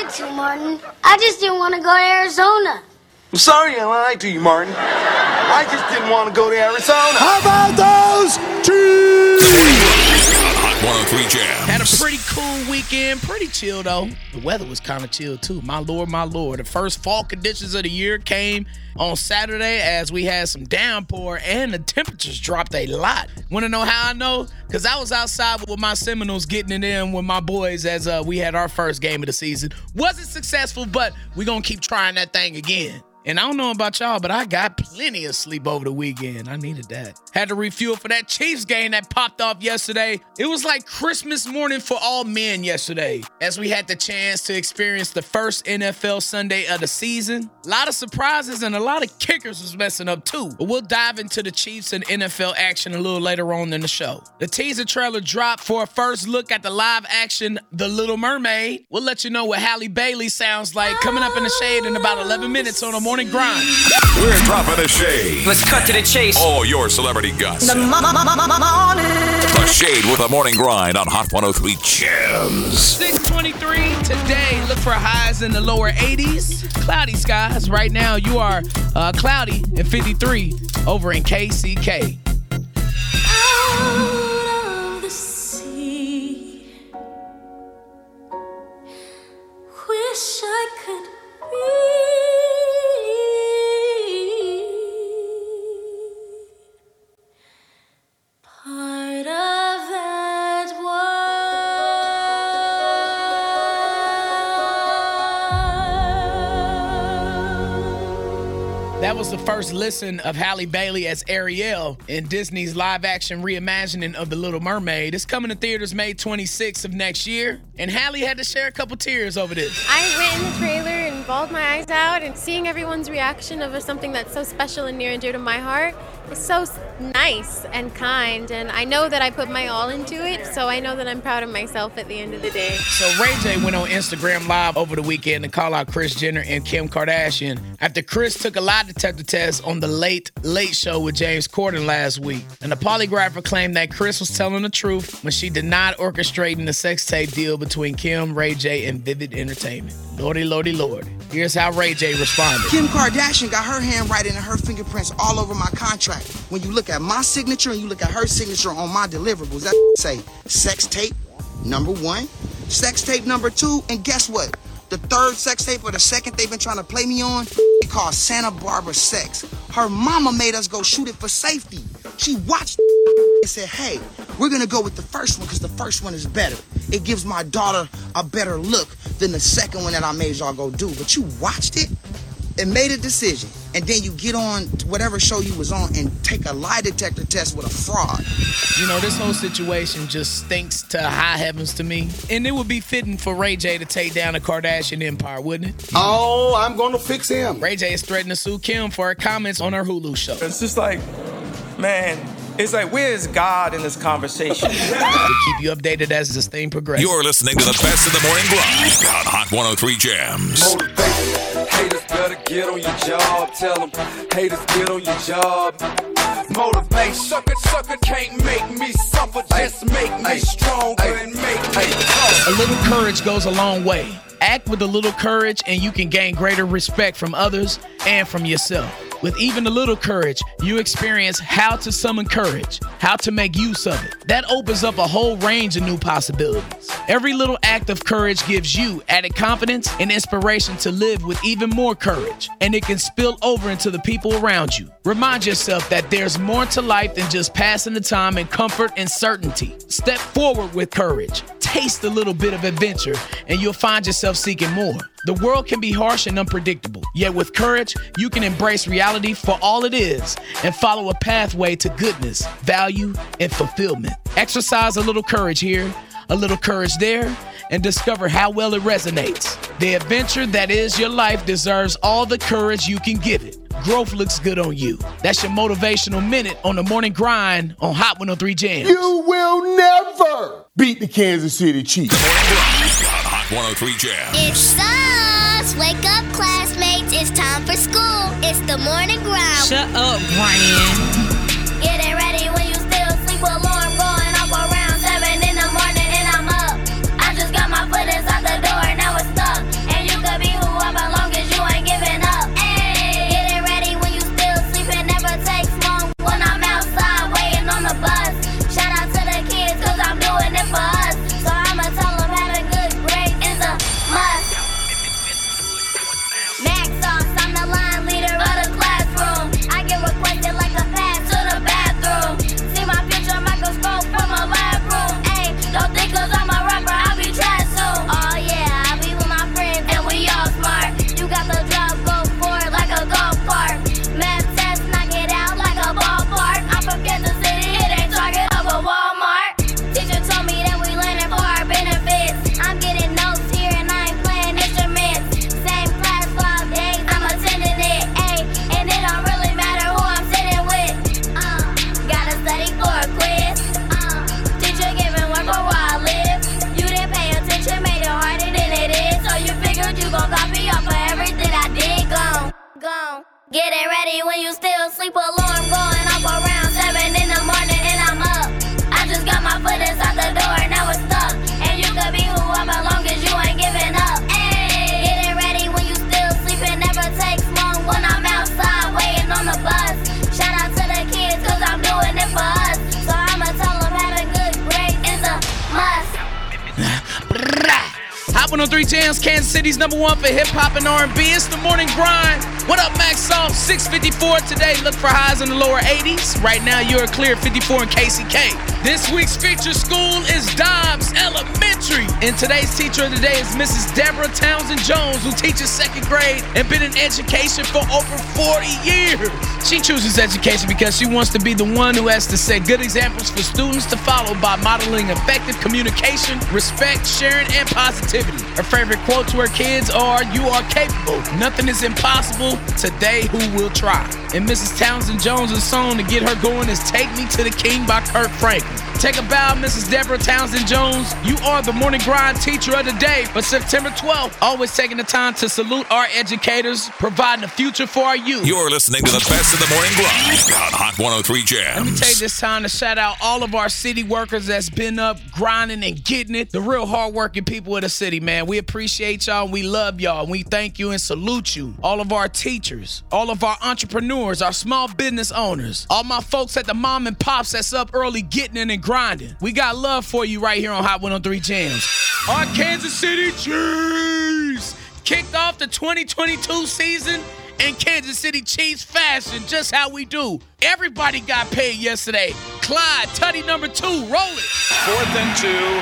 wanted to, Martin. I just didn't want to go to Arizona. I'm sorry I lied to you, Martin. I just didn't want to go to Arizona. How about those Chiefs? Hot 103 Jams. Had a pretty cool weekend. Pretty chill, though. The weather was kind of chill, too. My lord, my lord. The first fall conditions of the year came on Saturday as we had some downpour and the temperatures dropped a lot. Want to know how I know? Because I was outside with my Seminoles getting it in with my boys as we had our first game of the season. Wasn't successful, but we're going to keep trying that thing again. And I don't know about y'all, but I got plenty of sleep over the weekend. I needed that. Had to refuel for that Chiefs game that popped off yesterday. It was like Christmas morning for all men yesterday, as we had the chance to experience the first NFL Sunday of the season. A lot of surprises and a lot of kickers was messing up too. But we'll dive into the Chiefs and NFL action a little later on in the show. The teaser trailer dropped for a first look at the live action The Little Mermaid. We'll let you know what Halle Bailey sounds like coming up in the shade in about 11 minutes on the morning grind. We're dropping the shade. Let's cut to the chase. All your celebrity gossip. The The Shade with the morning grind on Hot 103 Jams. 6:23 today. Look for highs in the lower 80s. Cloudy skies. Right now, you are cloudy and 53 over in KCK. Out of the sea, wish I could be part of that world. That was the first listen of Halle Bailey as Ariel in Disney's live-action reimagining of The Little Mermaid. It's coming to theaters May 26th of next year, and Halle had to share a couple tears over this. I went in the trailer and bawled my eyes out, and seeing everyone's reaction of something that's so special and near and dear to my heart is so nice and kind, and I know that I put my all into it, so I know that I'm proud of myself at the end of the day. So Ray J went on Instagram Live over the weekend to call out Kris Jenner and Kim Kardashian after Kris took a lie detector test on the Late Show with James Corden last week. And the polygrapher claimed that Kris was telling the truth when she denied orchestrating the sex tape deal between Kim, Ray J, and Vivid Entertainment. Lordy, lordy, lord. Here's how Ray J responded. Kim Kardashian got her handwriting and her fingerprints all over my contract. When you look at my signature and you look at her signature on my deliverables, that say sex tape number 1, sex tape number 2, and guess what? The third sex tape or the second they've been trying to play me on, called Santa Barbara Sex. Her mama made us go shoot it for safety. She watched and said, hey, we're gonna go with the first one because the first one is better. It gives my daughter a better look than the second one that I made y'all go do. But you watched it and made a decision, and then you get on whatever show you was on and take a lie detector test with a fraud. You know, this whole situation just stinks to high heavens to me. And it would be fitting for Ray J to take down the Kardashian empire, wouldn't it? Oh, I'm going to fix him. Ray J is threatening to sue Kim for her comments on her Hulu show. It's just like, man, it's like, where is God in this conversation? We'll keep you updated as this thing progresses. You're listening to the best of the morning grind on Hot 103 Jams. Haters better get on your job. Tell them, haters get on your job. Motivate, sucker, can't make me suffer. Just make me stronger and make me tough. A little courage goes a long way. Act with a little courage and you can gain greater respect from others and from yourself. With even a little courage, you experience how to summon courage, how to make use of it. That opens up a whole range of new possibilities. Every little act of courage gives you added confidence and inspiration to live with even more courage, and it can spill over into the people around you. Remind yourself that there's more to life than just passing the time in comfort and certainty. Step forward with courage. Taste a little bit of adventure, and you'll find yourself seeking more. The world can be harsh and unpredictable, yet with courage, you can embrace reality for all it is and follow a pathway to goodness, value, and fulfillment. Exercise a little courage here, a little courage there, and discover how well it resonates. The adventure that is your life deserves all the courage you can give it. Growth looks good on you. That's your motivational minute on the morning grind on Hot 103 Jams. You will never beat the Kansas City Chiefs. The morning grind on Hot 103 Jams. It's sauce. Wake up, classmates. It's time for school. It's the morning grind. Shut up, Brian. Getting ready when you still sleep. Alarm going off around 7 in the morning and I'm up. I just got my foot inside the door and now it's stuck. And Getting ready when you still sleep. Alarm going off around 7 in the morning and I'm up. I just got my foot inside the door, now it's stuck. And you could be who I'm as long as you ain't giving up. Ay, getting ready when you still sleep. It never takes long when I'm outside waiting on the bus. Shout out to the kids cause I'm doing it for us. So I'ma tell them having good grades is a must. Hot 103 Jams, Kansas City's #1 for hip-hop and R&B. It's the morning grind. What up, Max Soft? 654 today. Look for highs in the lower 80s. Right now, you're clear 54 in KCK. This week's feature school is Dobbs Elementary. And today's teacher of the day is Mrs. Deborah Townsend Jones, who teaches second grade and been in education for over 40 years. She chooses education because she wants to be the one who has to set good examples for students to follow by modeling effective communication, respect, sharing, and positivity. Her favorite quote to her kids are, "You are capable. Nothing is impossible. Today, who will try?" And Mrs. Townsend Jones' song to get her going is "Take Me to the King" by Kirk Franklin. Take a bow, Mrs. Deborah Townsend Jones. You are the morning grind teacher of the day for September 12th. Always taking the time to salute our educators, providing a future for our youth. You're listening to the best of the morning grind on Hot 103 Jams. Let me take this time to shout out all of our city workers that's been up, grinding and getting it. The real hardworking people of the city, man. We appreciate y'all. We love y'all. We thank you and salute you. All of our teachers, all of our entrepreneurs, our small business owners, all my folks at the mom and pops that's up early getting in and grinding. We got love for you right here on Hot 103 Jams. Our Kansas City Chiefs kicked off the 2022 season in Kansas City Chiefs fashion, just how we do. Everybody got paid yesterday. Clyde, tutty number 2, roll it. 4th and 2.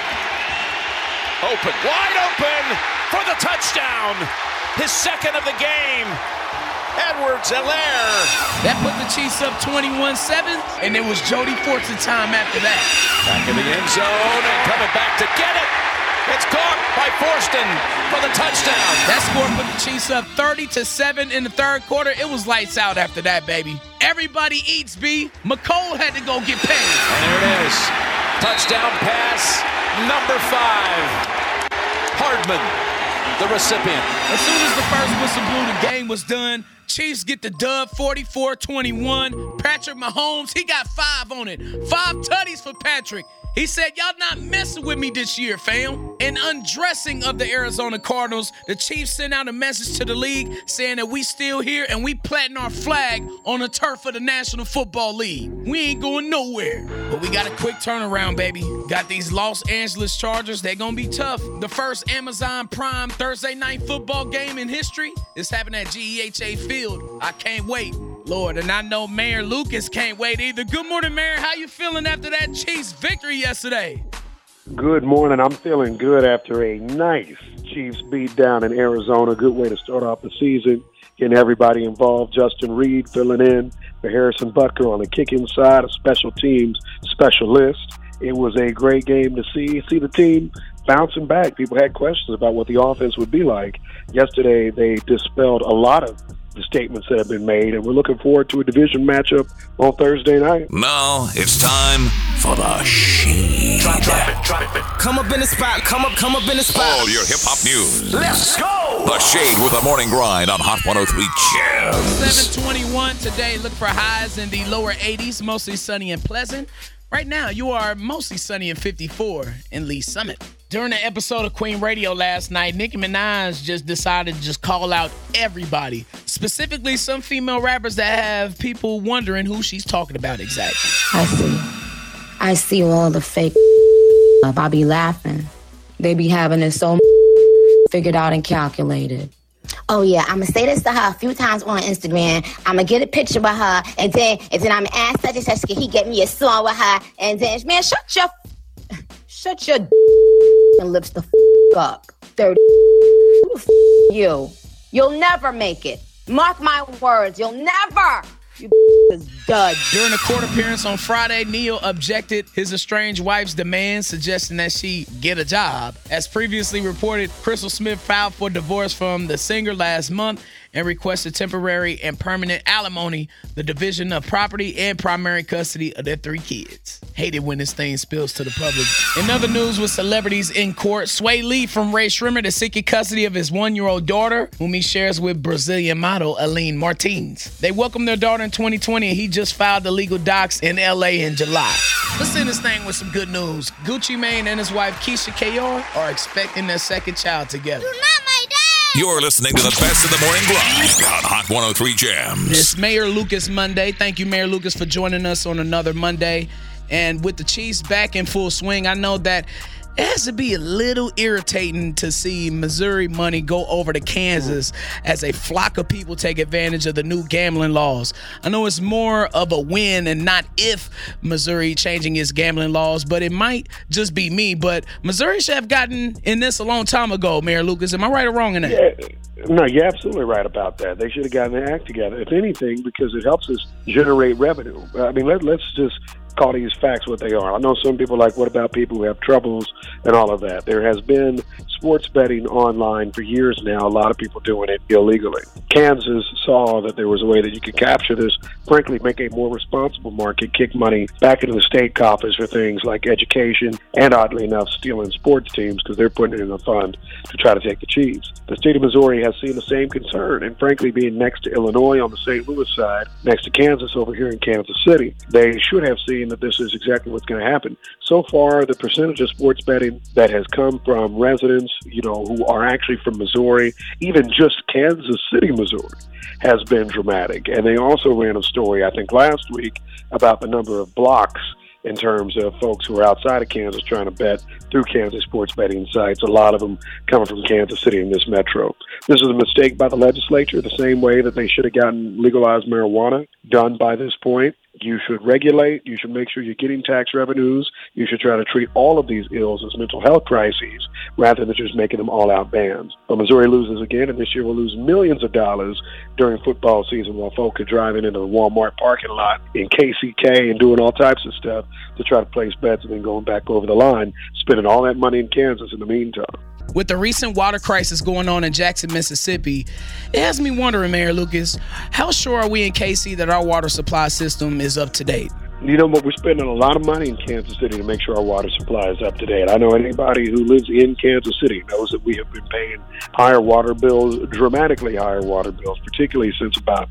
Open, wide open for the touchdown. His second of the game. Edwards-Helaire. That put the Chiefs up 21-7, and it was Jody Fortson time after that. Back in the end zone and coming back to get it. It's caught by Forston for the touchdown. That score put the Chiefs up 30-7 in the third quarter. It was lights out after that, baby. Everybody eats, B. McCole had to go get paid. And there it is. Touchdown pass, number 5. Hardman, the recipient. As soon as the first whistle blew, the game was done. Chiefs get the dub 44-21. Patrick Mahomes, he got 5 on it. 5 tutties for Patrick. He said, y'all not messing with me this year, fam. In undressing of the Arizona Cardinals, the Chiefs sent out a message to the league saying that we still here and we planting our flag on the turf of the National Football League. We ain't going nowhere. But we got a quick turnaround, baby. Got these Los Angeles Chargers. They gonna be tough. The first Amazon Prime Thursday night football game in history is happening at GEHA Field. I can't wait. Lord, and I know Mayor Lucas can't wait either. Good morning, Mayor. How you feeling after that Chiefs victory yesterday? Good morning. I'm feeling good after a nice Chiefs beat down in Arizona. Good way to start off the season. Getting everybody involved. Justin Reed filling in for Harrison Butker on the kicking side, a special teams specialist. It was a great game to see the team bouncing back. People had questions about what the offense would be like. Yesterday, they dispelled a lot of the statements that have been made, and we're looking forward to a division matchup on Thursday night. Now it's time for the Shade. Drop it. Come up in the spot. Come up in the spot. All your hip-hop news. Let's go. The Shade with the morning grind on Hot 103 Jams. 7:21 today. Look for highs in the lower 80s, mostly sunny and pleasant. Right now, you are mostly sunny and 54 in Lee Summit. During the episode of Queen Radio last night, Nicki Minaj just decided to just call out everybody, specifically some female rappers that have people wondering who she's talking about exactly. I see all the fake up. I be laughing. They be having it so figured out and calculated. Oh yeah, I'ma say this to her a few times on Instagram. I'ma get a picture with her, and then I'ma ask such and such, can he get me a song with her? And then, man, shut your and lips the up. 30 you. You'll never make it. Mark my words, you'll never. You dud. During a court appearance on Friday, Neil objected his estranged wife's demands, suggesting that she get a job. As previously reported, Crystal Smith filed for divorce from the singer last month and requested temporary and permanent alimony, the division of property, and primary custody of their 3 kids. Hate it when this thing spills to the public. In other news with celebrities in court, Sway Lee from Ray Shrimmer is seeking custody of his 1-year-old daughter, whom he shares with Brazilian model Aline Martins. They welcomed their daughter in 2020, and he just filed the legal docs in LA in July. Let's end this thing with some good news. Gucci Mane and his wife Keisha Kayor are expecting their 2nd child together. You're listening to the best of the morning grind on Hot 103 Jams. It's Mayor Lucas Monday. Thank you, Mayor Lucas, for joining us on another Monday. And with the Chiefs back in full swing, I know that it has to be a little irritating to see Missouri money go over to Kansas as a flock of people take advantage of the new gambling laws. I know it's more of a when and not if Missouri changing its gambling laws, but it might just be me. But Missouri should have gotten in this a long time ago, Mayor Lucas. Am I right or wrong in that? Yeah. No, you're absolutely right about that. They should have gotten their act together, if anything, because it helps us generate revenue. I mean, let's just call these facts what they are. I know some people are like, what about people who have troubles and all of that? There has been sports betting online for years now, a lot of people doing it illegally. Kansas saw that there was a way that you could capture this, frankly, make a more responsible market, kick money back into the state coffers for things like education and, oddly enough, stealing sports teams because they're putting it in a fund to try to take the Chiefs. The state of Missouri has seen the same concern, and frankly, being next to Illinois on the St. Louis side, next to Kansas over here in Kansas City, they should have seen that this is exactly what's going to happen. So far, the percentage of sports betting that has come from residents, who are actually from Missouri, even just Kansas City, Missouri, has been dramatic. And they also ran a story, I think, last week about the number of blocks in terms of folks who are outside of Kansas trying to bet through Kansas sports betting sites, a lot of them coming from Kansas City in this metro. This is a mistake by the legislature, the same way that they should have gotten legalized marijuana done by this point. You should regulate. You should make sure you're getting tax revenues. You should try to treat all of these ills as mental health crises rather than just making them all-out bans. But Missouri loses again, and this year will lose millions of dollars during football season while folk are driving into the Walmart parking lot in KCK and doing all types of stuff to try to place bets and then going back over the line, spending all that money in Kansas in the meantime. With the recent water crisis going on in Jackson, Mississippi, it has me wondering, Mayor Lucas, how sure are we in KC that our water supply system is up to date? But we're spending a lot of money in Kansas City to make sure our water supply is up to date. I know anybody who lives in Kansas City knows that we have been paying higher water bills, dramatically higher water bills, particularly since about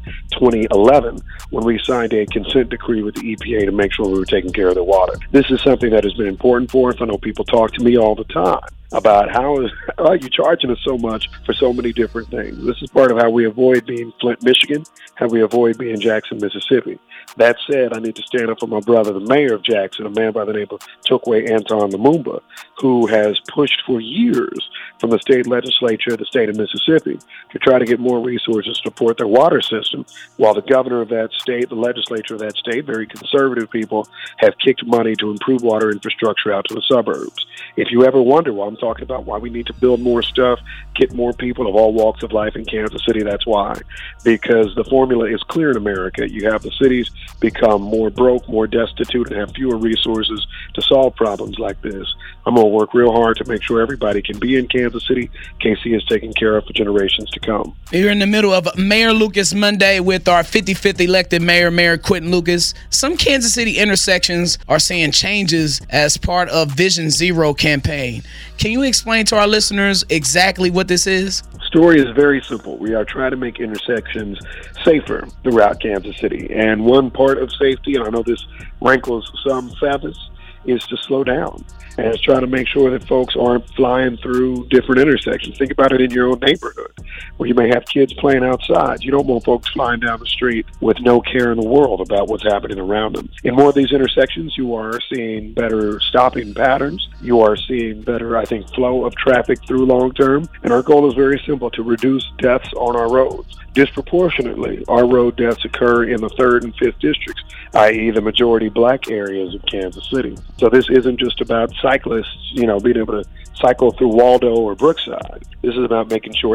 2011 when we signed a consent decree with the EPA to make sure we were taking care of the water. This is something that has been important for us. I know people talk to me all the time about how are you charging us so much for so many different things. This is part of how we avoid being Flint, Michigan, how we avoid being Jackson, Mississippi. That said, I need to stand up for my brother, the mayor of Jackson, a man by the name of Chokwe Anton Lumumba, who has pushed for years from the state legislature, the state of Mississippi, to try to get more resources to support their water system, while the governor of that state, the legislature of that state, very conservative people, have kicked money to improve water infrastructure out to the suburbs. If you ever wonder why I'm talking about why we need to build more stuff, get more people of all walks of life in Kansas City, that's why. Because the formula is clear in America. You have the cities become more broke, more destitute, and have fewer resources to solve problems like this. I'm going to work real hard to make sure everybody can be in Kansas City. KC is taken care of for generations to come. We're in the middle of Mayor Lucas Monday with our 55th elected mayor, Mayor Quentin Lucas. Some Kansas City intersections are seeing changes as part of Vision Zero campaign. Can you explain to our listeners exactly what this is? Story is very simple. We are trying to make intersections safer throughout Kansas City. And one part of safety, and I know this rankles some feathers, is to slow down. And it's trying to make sure that folks aren't flying through different intersections. Think about it in your own neighborhood, where you may have kids playing outside. You don't want folks flying down the street with no care in the world about what's happening around them. In more of these intersections, you are seeing better stopping patterns. You are seeing better, I think, flow of traffic through long term. And our goal is very simple, to reduce deaths on our roads. Disproportionately, our road deaths occur in the 3rd and 5th districts, i.e. the majority black areas of Kansas City. So this isn't just about cyclists, being able to cycle through Waldo or Brookside. This is about making sure everybody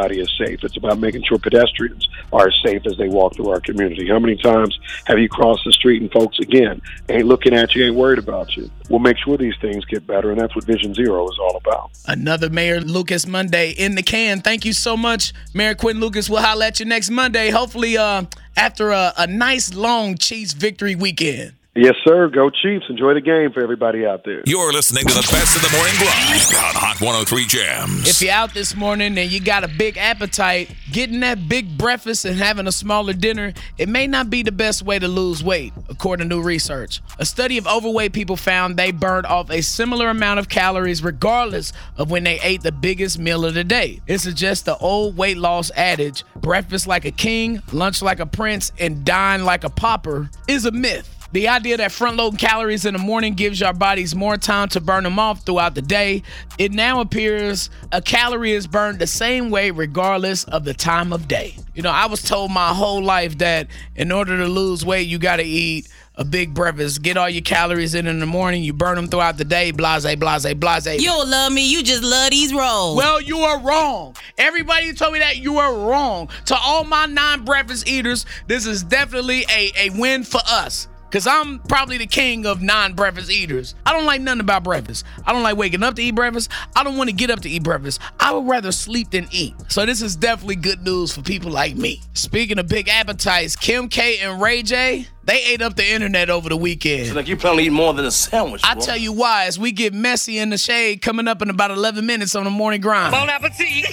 everybody is safe. It's about making sure pedestrians are as safe as they walk through our community. How many times have you crossed the street and folks, again, ain't looking at you, ain't worried about you? We'll make sure these things get better, and that's what Vision Zero is all about. Another Mayor Lucas Monday in the can. Thank you so much, Mayor Quentin Lucas. We'll holler at you next Monday, hopefully after a nice, long Chiefs victory weekend. Yes, sir. Go Chiefs. Enjoy the game for everybody out there. You're listening to the best of the morning grind on Hot 103 Jams. If you're out this morning and you got a big appetite, getting that big breakfast and having a smaller dinner, it may not be the best way to lose weight, according to new research. A study of overweight people found they burned off a similar amount of calories regardless of when they ate the biggest meal of the day. It suggests the old weight loss adage, breakfast like a king, lunch like a prince, and dine like a pauper, is a myth. The idea that front-loading calories in the morning gives our bodies more time to burn them off throughout the day. It now appears a calorie is burned the same way regardless of the time of day. You know, I was told my whole life that in order to lose weight, you got to eat a big breakfast. Get all your calories in the morning. You burn them throughout the day. Blase, blase, blase. You don't love me. You just love these rolls. Well, you are wrong. Everybody who told me that, you are wrong. To all my non-breakfast eaters, this is definitely a win for us. Because I'm probably the king of non-breakfast eaters. I don't like nothing about breakfast. I don't like waking up to eat breakfast. I don't want to get up to eat breakfast. I would rather sleep than eat. So this is definitely good news for people like me. Speaking of big appetites, Kim K and Ray J, they ate up the internet over the weekend. It's like you plan to eat more than a sandwich. I tell you why, as we get messy in the shade, coming up in about 11 minutes on the morning grind. Bon appetit.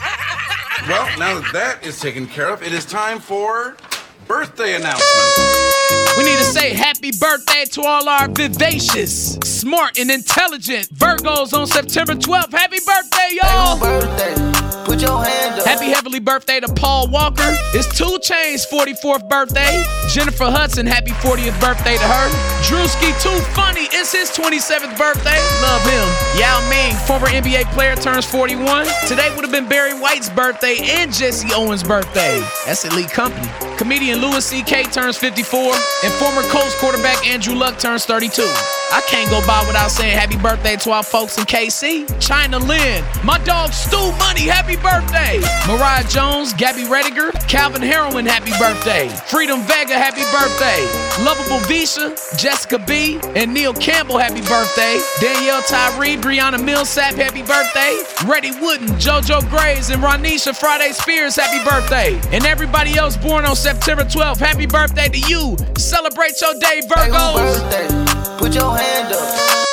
Well, now that is taken care of, it is time for birthday announcements. We need to say happy birthday to all our vivacious, smart, and intelligent Virgos on September 12th. Happy birthday, y'all! Happy birthday. Put your hand up. Happy heavenly birthday to Paul Walker. It's 2 Chainz's 44th birthday. Jennifer Hudson, happy 40th birthday to her. Drewski Too Funny, it's his 27th birthday. Love him. Yao Ming, former NBA player, turns 41. Today would have been Barry White's birthday and Jesse Owens' birthday. That's elite company. Comedian Louis C.K. turns 54. And former Colts quarterback Andrew Luck turns 32. I can't go by without saying happy birthday to our folks in KC. China Lynn, my dog Stu Money, happy birthday. Mariah Jones, Gabby Rediger, Calvin Heroin, happy birthday. Freedom Vega, happy birthday. Lovable Visha, Jessica B, and Neil Campbell, happy birthday. Danielle Tyree, Brianna Millsap, happy birthday. Reddy Wooden, JoJo Graves, and Ronisha Friday Spears, happy birthday. And everybody else born on September 12th, happy birthday to you. Celebrate your day, Virgos. Put your hand up.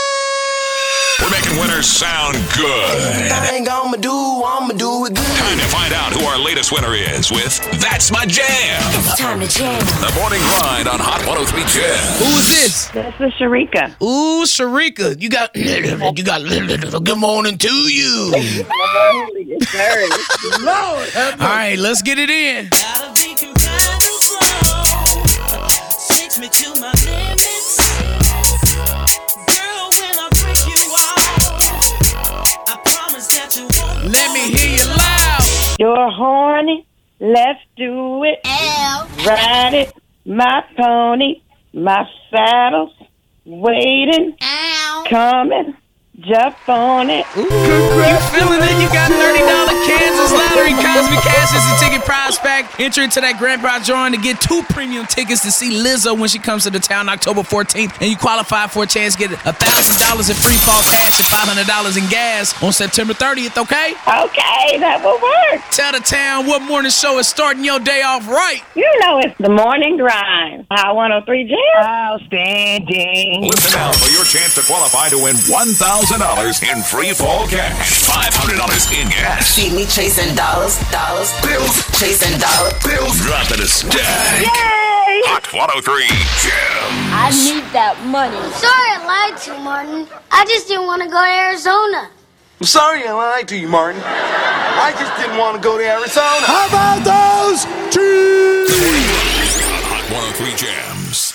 We're making winners sound good. I ain't gonna do it good. Time to find out who our latest winner is with That's My Jam. It's time to jam. The morning grind on Hot 103 Jam. Who is this? This is Sharika. Ooh, Sharika. You got good morning to you. Lord. All right, let's get it in. Me to my limits. Girl, when I break you off, I promise that you won't. Let me hear you loud. You're horny. Let's do it. Ride it. My pony. My saddle's waiting. Coming. Jump on it. Ooh, you feeling it? You got $30 Kansas Lottery Cosby Cash is the ticket prize pack. Enter into that grand prize drawing to get 2 premium tickets to see Lizzo when she comes to the town October 14th. And you qualify for a chance to get $1,000 in free fall cash and $500 in gas on September 30th, okay? Okay, that will work. Tell the town what morning show is starting your day off right. You know it's the morning grind. Hot 103 Jam. Outstanding. Listen now for your chance to qualify to win $1,000 in free fall cash, $500 in gas. See me chasing dollars, bills, chasing bills. Drop to the stack. Yay! Hot 103 Jam. I need that money. Sorry I lied to you, Martin. I just didn't want to go to Arizona. I'm sorry I lied to you, Martin. I just didn't want to go to Arizona. How about those Chiefs? Hot 103 Jams.